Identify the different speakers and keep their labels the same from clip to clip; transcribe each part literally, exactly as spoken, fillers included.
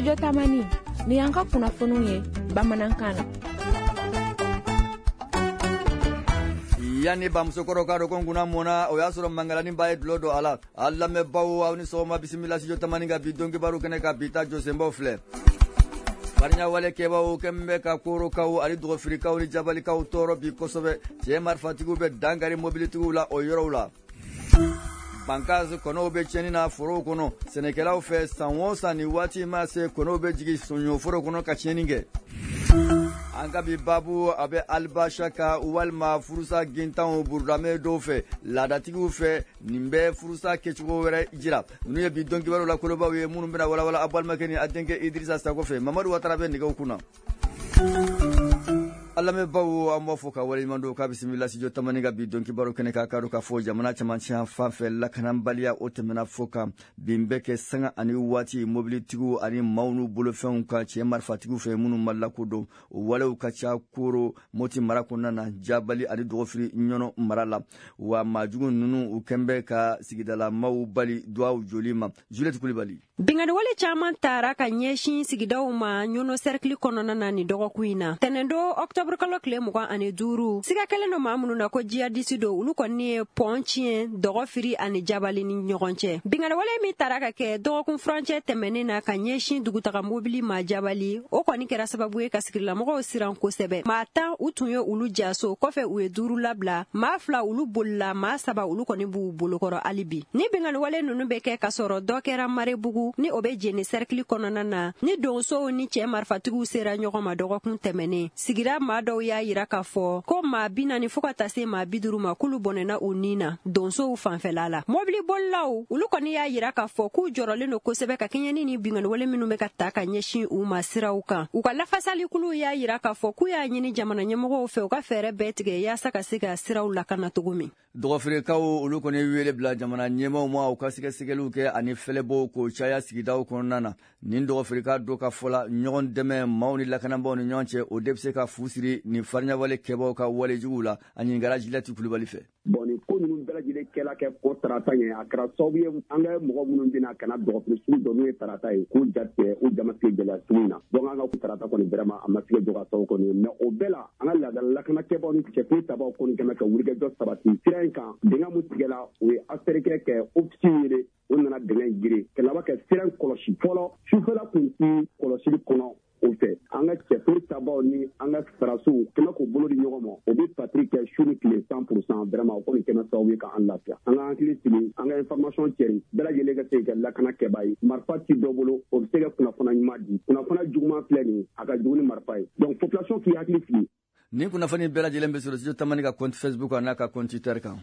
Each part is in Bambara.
Speaker 1: Studio Tamani ni yanka kunnafoniw ye bamanankan na.
Speaker 2: Yani bamusokoro ka dokon kuna mona o yasoro mangalani baye blodo ala alla me bawo awni soma bismillah Studio Tamani ga bidongi baru kene ka bita Josembo fle Barnya wale keba o kembe ka koro kaw ali do Afrika ni jabali kaw toro bi kosobe je marfatigu be dangari mobility la o yorowla Bankazi kono be chenina foro kono senekela o fe sanwosa ni wati ma se kono be jigi sunyo foro kono ka cheninge Anga bi babu abe albashaka walma furusa gintan burrame do fe ladatigu fe nimbe furusa kechugo were ijira nuye bi donki baro la koloba we munu bena wala wala abal makeni adenke Idrissa Sako fe Mamadou Ouattara be niga kuna Allah me bawo amo foka wali mando ka bismillah Studio Tamani ga bi donki baro kene ka karo ka fo jamana chamanchi fa fe lakanan baliya otemena foka bimbeke sanga ani wati mobility gu ani maunu bolofen ka che marfatigu fe munu mallako do wala ka cha koro moti marakona na jabali ani dogofri nyono marala wa majugu nunu ukembe ka sigidala mau bali duwa jolima Juliette Kulibali
Speaker 3: bingani wale chaman tara ka nyeshin sigidaw ma nyono cercle konona na ni dogo kuina tenendo octobre kalo kle mugan ani duru siga kele no mamunu na ko jia disido ulu ko ni ponchien dogo firi ani jabali ni nyogonche bingani wale mi tara ka ke dogo kun franche temene na ka nyeshin duguta ka mobili ma jabali o ko ni kera sababu e ka sigila mo siran ko sebe ma tan utunyo ulu jaso ko fe uwe duru labla ma fla ulu bolla ma saba ulu ko ni bu bolokoro alibi ni bingani wale nunu be ke kasoro dokera mare bugu ni obe jeni cercle konona na ni donso ni che marfatigu sera nyogo ma dogo kun temene sigira ma do ya yira ka fo ko ma bina ni fuka tase ma biduru ma kulu bonena unina donso u fanfelala mobili bollaw ulu ko ni ya yira ka fo ku jorole no ko sebe ka kenyani ni bingani wale minu me ka taka nyeshi u ma sirawuka u ka lafasali kulu ya yira ka fo ku ya nyini jamana nyemogo fe u ka fere betige ya saka siga sirawla kana tugumi
Speaker 2: dogo frekaw ulu ko ni wele bla jamana nyemo mo u ka siga sigelu ke ani felebo ko chaya sigidaw konana nin dogo freka do ka fola nyon deme mauni lakana bo ni nyonche o debse ka fusiri ni farnya wale kebo ka wale jugula ani ngara Juliette Kulibali fe
Speaker 4: boni ko nunu bela jile kela ke ko tarata ye akra sobiye anga mo mo dina kana dogo frisu do ni tarata ye ko jatte o jamati de la tuna donc anga ko tarata ko ni vraiment amafile doga so ko ni me o bela anga la dal lakana kebo ni ke ko taba ko ni kana ka wurge do sabati sirenka dinga mutigela o asterike ke ofsire on nana dengɛ gire kɛlɛba kɛ siran kɔlɔsi fɔlɔ sufɛla kun ti kɔlɔsili kɔnɔ o fɛ an ka cɛfiri tabaw ni an ka sarasiw kɛmɛ k'o bolo di ɲɔgɔn ma o bɛ patiri kɛ su ni tile cent pour cent vraiment o kɔni kɛmɛ sababu ye k'an lafiya an ka hakili sigi an ka information cɛri bɛɛ lajɛlen ka se ka lakana kɛba ye marifa ti dɔ bolo o bɛ se ka kunnafona ɲuman di kunnafona juguman filɛ nin a ka jugu ni marifa ye donc population k'i hakili sigi
Speaker 2: ni kunnafoni bɛɛ lajɛlen bɛ sɔrɔ Studio Tamani ka compte Facebook n'a ka compte Twitter kan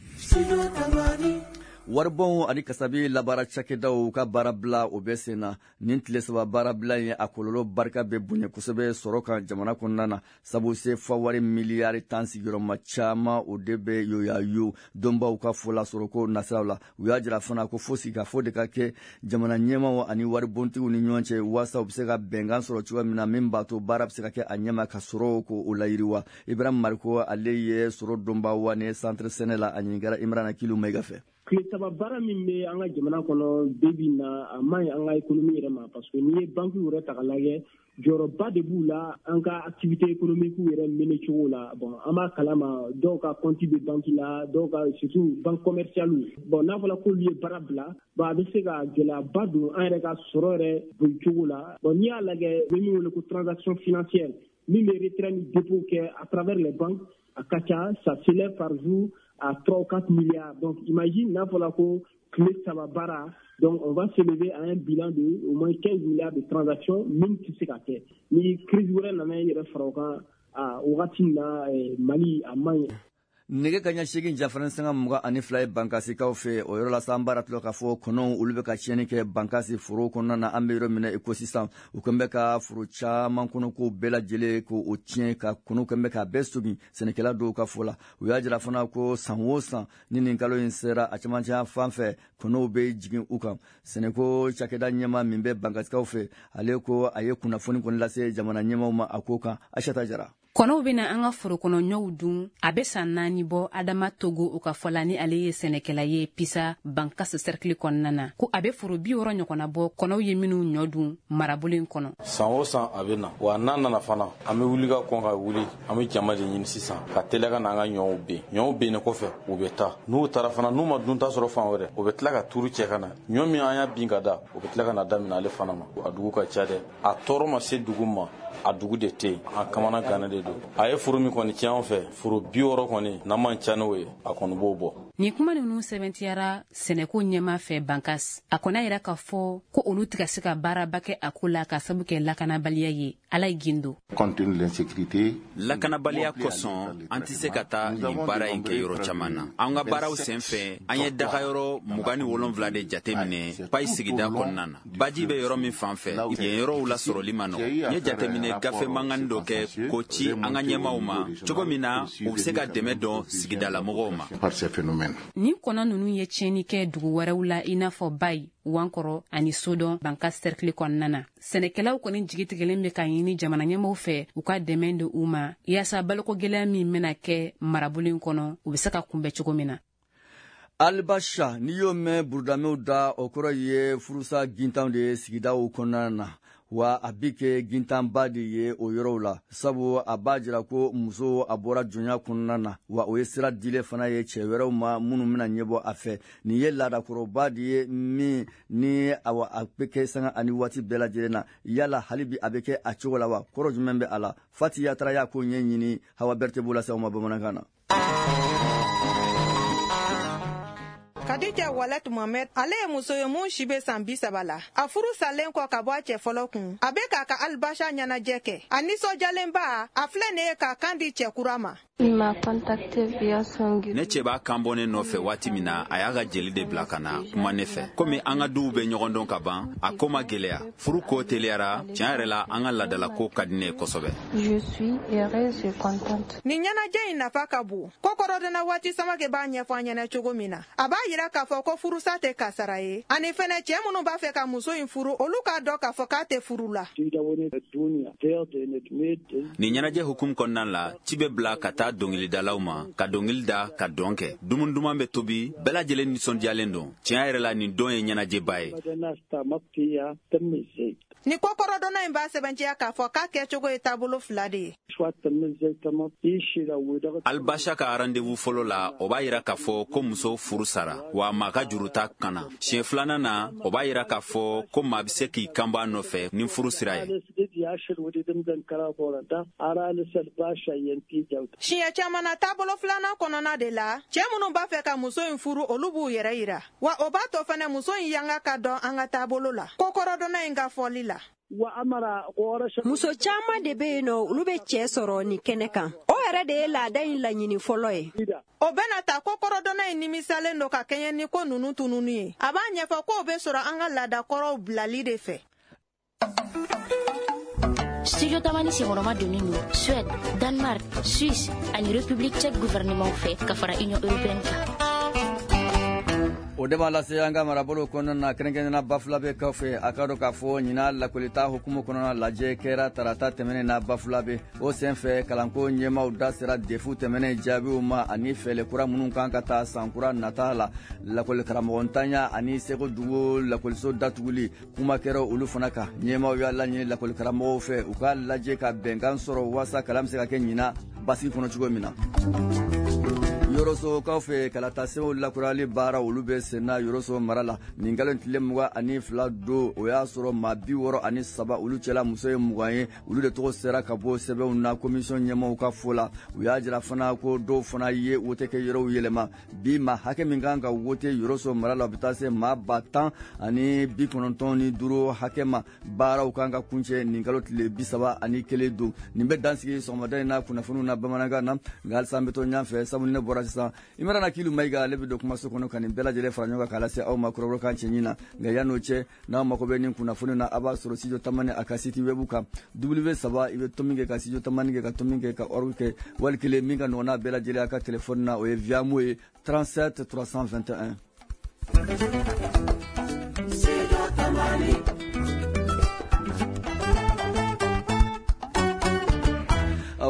Speaker 2: Warbon ani kasabi labara chakedaw ka barabla obesena nin tile saba barabla ye akololo barka be bunye kusebe soroka jamana konnana sabu se fawari miliyari tansi giroma chama odebe yoyayu domba uka fola soroko nasawla uyajira fana ko fosi ka fode ka ke jamana nyema ani warbonti uni nyonche wasa obsega bengan soro chuwa mina memba to barab se ka ke anyama ka soroko ulayiriwa Ibrahim Marko aleye soro domba wane centre senela anyingara Imrana Kilu megafe
Speaker 5: kile saba bara min bɛ an ka jamana kɔnɔ bebi na a man ɲi an ka économie yɛrɛ ma parce que n'i ye banque yɛrɛ ta ka lajɛ jɔyɔrɔba de b'u la an ka activité économique yɛrɛ mene cogo la bon an b'a kalama dɔw ka compte bɛ banque la dɔw ka surtout banque commerciale bon n'a fɔra k'olu ye baara bila bon a bɛ se ka gɛlɛyaba don an yɛrɛ ka sɔrɔ yɛrɛ boli cogo la bon n'i y'a lajɛ u bɛ min wele ko transaction financière min bɛ retrait ni dépôt kɛ à travers les banques a ka ca ça s'élève par jour à trois ou quatre milliards. Donc, imagine, là, pour la co, Sababara, donc on va s'élever à un bilan de au moins quinze milliards de transactions, même si c'est qu'à terre. Mais, crise ouverte, on a un à Oratina, Mali, à Mali.
Speaker 2: nege kanya shegin jafaran sanga muga ani fly bankasi kaufe o yoro la sambara tlo ka fo kono ulube ka cheni ke bankasi furo kono na ambiro mine ecosystem ukombe ka furo cha mankono ko bela jele ko o tien ka kono kombe ka bestugi senekela do ka fola uyajira fana ko sanwosa nini ngalo insera achamancha fanfe kono be jigin uka seneko chakeda nyema mimbe bankasi kaufe aleko aye kuna foni kon lase jamana nyema ma akoka ashata jara
Speaker 6: Kɔnɔw bena an ka foro kɔnɔ ɲɔw dun a be san naani bɔ Adama Togo u ka fɔla ni ale ye sɛnɛkɛla ye Pisa Bankas cercle kɔnɔna na ko a be foro bi wɔɔrɔ ɲɔgɔnna bɔ kɔnɔw ye minnu ɲɔ dun marabolo in kɔnɔ.
Speaker 7: San o san a bena wa n'an nana fana an be wuli ka kɔn ka wuli an be jama de ɲini sisan ka teliya ka n'an ka ɲɔw ben ɲɔw benne kɔfɛ u be taa n'u tara fana n'u ma dunta sɔrɔ fan wɛrɛ u be tila ka turu cɛ ka na ɲɔ min an y'a bin ka da u be tila ka na daminɛ ale fana ma a dugu ka ca dɛ a tɔɔrɔ ma se dugu ma a dugu de tɛ yen a kamana gannen de don a ye furu min kɔni tiɲɛ an fɛ furu bi wɔɔrɔ kɔni n'an man ca n'o ye a kɔni b'o bɔ.
Speaker 6: Ni kuma ninnu sɛbɛntiyara sɛnɛko ɲɛma fɛ Bankas a kɔni a yɛrɛ ka fɔ ko olu tɛ ka se ka baaraba kɛ a ko la ka sabu kɛ lakanabaliya ye Ala ye gindo.
Speaker 8: Lakanabaliya kosɔn an tɛ se ka taa nin baara in kɛ yɔrɔ caman na an ka baaraw senfɛ an ye dagayɔrɔ mugan ni wolonwula de jateminɛ Payi sigida kɔnɔna na baji bɛ yɔrɔ min fan fɛ yen yɔrɔw lasɔrɔli ma nɔgɔ n ye jateminɛ gafe mangani dɔ kɛ k'o ci an ka ɲɛmaw ma cogo min na u bɛ se ka dɛmɛ dɔn sigidalamɔgɔw ma.
Speaker 6: Ni kɔnɔ ninnu ye tiɲɛni kɛ dugu wɛrɛw la i n'a fɔ Bayi, Wankɔrɔ ani Sodɔn Bankas cercle kɔnɔna na sɛnɛkɛlaw kɔni jigitigɛlen bɛ ka ɲini jamana ɲɛmaw fɛ u ka dɛmɛ don u ma yaasa baloko gɛlɛya min bɛna kɛ marabolo in kɔnɔ u bɛ se ka kunbɛn cogo min na.
Speaker 2: Albasha n'i y'o mɛn burudamɛw da o kɔrɔ ye furusa gintanw de ye sigidaw kɔnɔna na wa a bi kɛ gintanba de ye o yɔrɔw la sabu a b'a jira ko muso a bɔra jɔnya kɔnɔna na wa o ye sira dile fana ye cɛ wɛrɛw ma minnu bɛna ɲɛbɔ a fɛ nin ye laadakɔrɔba de ye min ni awa a bɛ kɛ sanga ani waati bɛɛ lajɛlen na yala hali bi a bɛ kɛ a cogo la wa kɔrɔ jumɛn bɛ a la Fati Yatara y'a ko ɲɛɲini Hawa Berete b'o lase aw ma bamanankan na.
Speaker 9: Kadija Walet Mohamed ale ye muso ye mun si be san bi saba la a furu salen kɔ ka bɔ a cɛ fɔlɔ kun a be k'a ka Albasha ɲɛnajɛ kɛ a nisɔnjalenba a filɛ nin ye k'a kan di cɛ kura ma.
Speaker 8: Ne cɛ b'a kan bɔ ne nɔfɛ waati min na a y'a ka jeli de bila ka na kuma ne fɛ komi an ka duw bɛ ɲɔgɔn dɔn ka ban a ko ma gɛlɛya furu ko teliyara tiɲɛ yɛrɛ la an ka ladala ko ka di ne ye kosɛbɛ.
Speaker 9: Nin ɲɛnajɛ in nafa ka bon kokɔrɔdonna waati Samake b'a ɲɛfɔ an ɲɛna cogo min na a b'a yira k'a fɔ ko furusa tɛ kasara ye ani fɛnɛ cɛ minnu b'a fɛ ka muso in furu olu k'a dɔn k'a fɔ k'a tɛ furu la.
Speaker 8: Nin ɲɛnajɛ hukumu kɔnɔna la ci bɛ bila ka taa dɔnkilidalaw ma ka dɔnkili da ka dɔn kɛ dumun duman bɛ tobi bɛɛ lajɛlen nisɔndiyalen don tiɲɛ yɛrɛ la nin dɔn ye ɲɛnajɛba ye.
Speaker 9: Ni kokɔrɔdonna in b'a sɛbɛntiya k'a fɔ k'a kɛcogo ye taabolo fila de ye.
Speaker 8: Albasha ka rendez-vous fɔlɔ la o b'a yira k'a fɔ ko muso furu sara wa maa ka juru ta kana siɲɛ filanan na o b'a yira k'a fɔ ko maa bɛ se k'i kan bɔ a nɔfɛ ni furu sira ye.
Speaker 9: Siɲɛ caman na taabolo filanan kɔnɔna de la cɛ minnu b'a fɛ ka muso in furu olu b'u yɛrɛ yira wa o b'a to fɛnɛ muso in yanga ka dɔn an ka taabolo la kokɔrɔdonna in ka fɔli la.
Speaker 3: Muso caman de bɛ yen nɔ olu bɛ cɛ sɔrɔ ni kɛnɛ kan o yɛrɛ de ye laada in laɲini fɔlɔ ye.
Speaker 9: O bɛna ta kokɔrɔdonna in nimisalen don ka kɛɲɛ ni ko ninnu tununu ye a b'a ɲɛfɔ k'o bɛ sɔrɔ an ka laadakɔrɔw bilali de fɛ.
Speaker 10: Studio Tamani senkɔrɔma donnen don Suède, Danemark, Suisse ani République tchèque gouvernement fɛ ka fara Union européenne kan.
Speaker 2: O de b'a lase an ka marabolo kɔnɔna na kɛrɛnkɛrɛnnena Bafula bɛ kɔfɛ a ka dɔn k'a fɔ ɲina lakolita hukumu kɔnɔna lajɛ kɛra tarata tɛmɛnen na Bafula bɛ o senfɛ kalanko ɲɛmaw da sera defu tɛmɛnen jaabiw ma ani fɛlɛ kura minnu kan ka taa sankura nata la lakɔli karamɔgɔntanya ani Segu dugu lakɔliso datuguli kuma kɛra olu fana kan ɲɛmaw y'a laɲini lakɔli karamɔgɔw fɛ u ka lajɛ ka bɛnkan sɔrɔ waasa kalan bɛ se ka kɛ ɲina basigi kɔnɔ cogo min na. Yoroso kaw fɛ kalatasew lakurali baara olu bɛ senna Yoroso mara la nin nkalon tile mugan ani fila do o y'a sɔrɔ maa bi wɔɔrɔ ani saba olu cɛla muso ye mugan ye olu de tɔgɔ sera ka bɔ sɛbɛnw na komisiyɔn ɲɛmaaw ka fɔ la u y'a jira fana ko dɔw fana ye wote kɛ yɔrɔw yɛlɛma bi maa hakɛ min kan ka wote Yoroso mara la o bɛ taa se maa ba tan ani bi kɔnɔntɔn ni duuru hakɛ ma baaraw kan ka kuncɛ nin nkalon tile bi saba ani kelen don nin bɛ dansigi sɔgɔmada in na kunnafoniw na bamanankan na nka halisa an bɛ to ɲɔgɔn fɛ sabu ne bɔra sisan Imrana Kilu Maiga ale bɛ don kumaso kɔnɔ ka nin bɛɛ lajɛlen fara ɲɔgɔn kan k'a lase aw ma kɔrɔbɔrɔ kan cɛ ɲin na nka yan'o cɛ n'aw mako bɛ nin kunnafoni na a b'a sɔrɔ Studio Tamani a ka site web kan w saba i bɛ to min kɛ ka Studio Tamani kɛ ka to min kɛ ka org kɛ wali kelen min ka nɔgɔn n'a bɛɛ lajɛlen a ka telefɔni na o ye Viamo ye trente-sept trois cent vingt et un.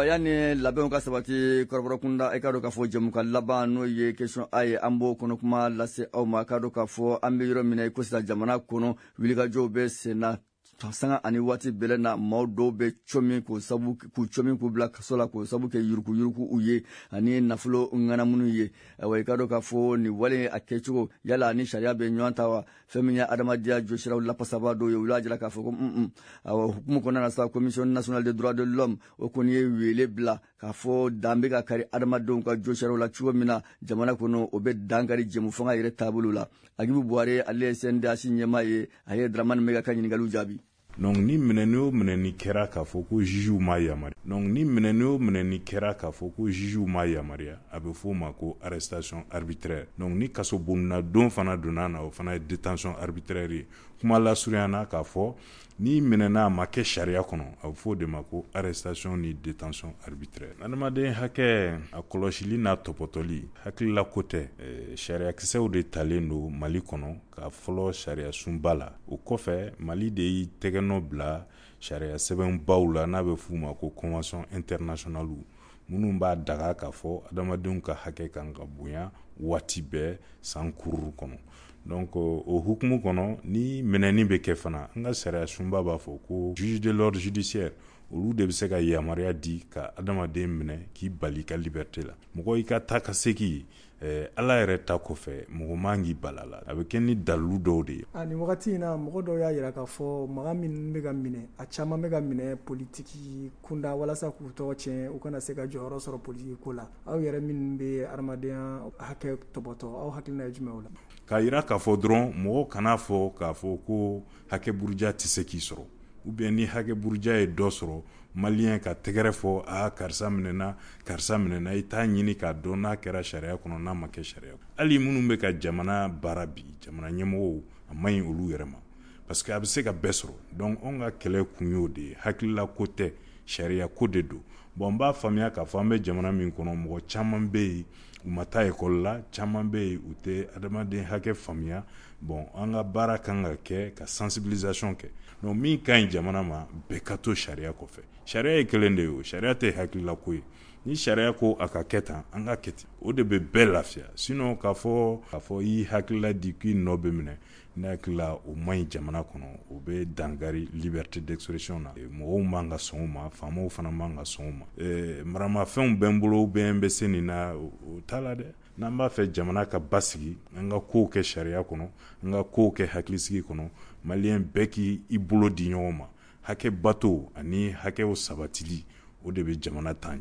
Speaker 2: ayiwa yani labɛnw ka sabati kɔrɔbɔrɔkunda i ka dɔn k'a fɔ jɛmukan laban n'o ye question a ye an b'o kɔnɔ kuma lase aw ma k'a dɔn k'a fɔ an bɛ yɔrɔ min na i ko sisan jamana kɔnɔ wulikajɔw bɛ sen na sanga ani waati bɛlɛ na maaw dɔw bɛ cɔmin k'o sabu k'u cɔmin k'u bila kaso la k'o sabu kɛ yuruku yuruku u ye ani nafolo ŋanamunnu ye ayiwa i ka dɔn k'a fɔ nin wale a kɛcogo yala ni sariya bɛ ɲɔgɔn ta wa fɛn min ye adamadenya jɔsiraw lapasaba dɔw ye olu y'a jira k'a fɔ ko un ayiwa hukumu kɔnɔna na sa commission nationale des droits de l'homme o kɔni ye wele bila k'a fɔ dan bɛ ka kari adamadenw ka jɔsiraw la cogo min na jamana kɔnɔ o bɛ dankari jɛmu fanga yɛrɛ taabolo la Agibu Buware ale ye C N D H ɲɛmaa ye a ye Dramani Mɛga ka ɲininkaliw jaabi.
Speaker 11: Donc ni minɛni o minɛni kɛra k'a fɔ ko juge ma yamaruya donc ni minɛni o minɛni kɛra k'a fɔ ko juge ma yamaruya a bɛ fɔ o ma ko arrestation arbitraire donc ni kaso bonina don fana donna na o fana ye détention arbitraire ye kuma lasurunyana k'a fɔ ni minɛna a ma kɛ sariya kɔnɔ a bɛ fɔ o de ma ko arrestation ni détention arbitraire adamaden hakɛ a kɔlɔsili n'a tɔpɔtɔli hakilila ko tɛ sariyakisɛw de talen don Mali kɔnɔ ka fɔlɔ sariya sunba la o kɔfɛ Mali de y'i tɛgɛnɔ bila sariya sɛbɛnbaw la n'a bɛ f'u ma ko convention internationale minnu b'a daga k'a fɔ adamadenw ka hakɛ kan ka bonya waati bɛɛ san kururu kɔnɔ donc o hukumu kɔnɔ ni minɛni bɛ kɛ fana an ka sariya sunba b'a fɔ ko juge de l'ordre judiciaire olu de bɛ se ka yamaruya di ka adamaden minɛ k'i bali ka liberté la mɔgɔ i ka taa ka segin eh, ala yɛrɛ ta kɔfɛ mɔgɔ man k'i bala la a bɛ kɛ ni dalilu dɔw de ye
Speaker 12: a nin wagati in na mɔgɔ dɔw y'a yira k'a fɔ maga min bɛ ka minɛ a caman bɛ ka minɛ politiki kunda walasa k'u tɔgɔ tiɲɛ u kana se ka jɔyɔrɔ sɔrɔ politiki ko la aw yɛrɛ min bɛ adamadenya hakɛ tɔbɔtɔ aw hakilina ye jumɛn o la
Speaker 11: k'a yira k'a fɔ dɔrɔn mɔgɔ kana fɔ k'a fɔ ko hakɛ buruja tɛ se k'i sɔrɔ ou bien ni hakɛ buruja ye dɔ sɔrɔ malien ka tɛgɛrɛ fɔ a karisa minɛna karisa minɛna i t'a ɲini k'a dɔn n'a kɛra sariya kɔnɔ n'a ma kɛ sariya hali minnu bɛ ka jamana baara bi jamana ɲɛmɔgɔw a man ɲi olu yɛrɛ ma parce que a bɛ se ka bɛɛ sɔrɔ donc anw ka kɛlɛ kun y'o de ye hakilila ko tɛ sariya ko de don bon n b'a faamuya k'a fɔ an bɛ jamana min kɔnɔ mɔgɔ caman bɛ yen u ma taa ekɔli la caman bɛ yen u tɛ adamaden hakɛ faamuya bon an ka baara kan ka kɛ ka sensibilisation kɛ donc min ka ɲi jamana ma bɛɛ ka to sariya kɔfɛ sariya ye kelen de ye o sariya tɛ hakilila ko ye ni sariya ko a ka kɛ tan an ka kɛ ten o de bɛ bɛɛ lafiya sinon k'a fɔ k'a fɔ i hakilila di k'i nɔ bɛ minɛ ne hakilila o man ɲi jamana kɔnɔ o bɛ dangari liberté d'expression na mɔgɔw man ka sɔn o ma faamaw fana man ka sɔn o ma maramafɛnw bɛ n bolo bɛɛ n bɛ se nin na o t'a la dɛ n'an b'a fɛ jamana ka basigi an ka kow kɛ sariya kɔnɔ an ka kow kɛ hakilisigi kɔnɔ maliyɛn bɛɛ k'i bolo di ɲɔgɔn ma hakɛ bato ani hakɛw sabatili o de bɛ jamana taa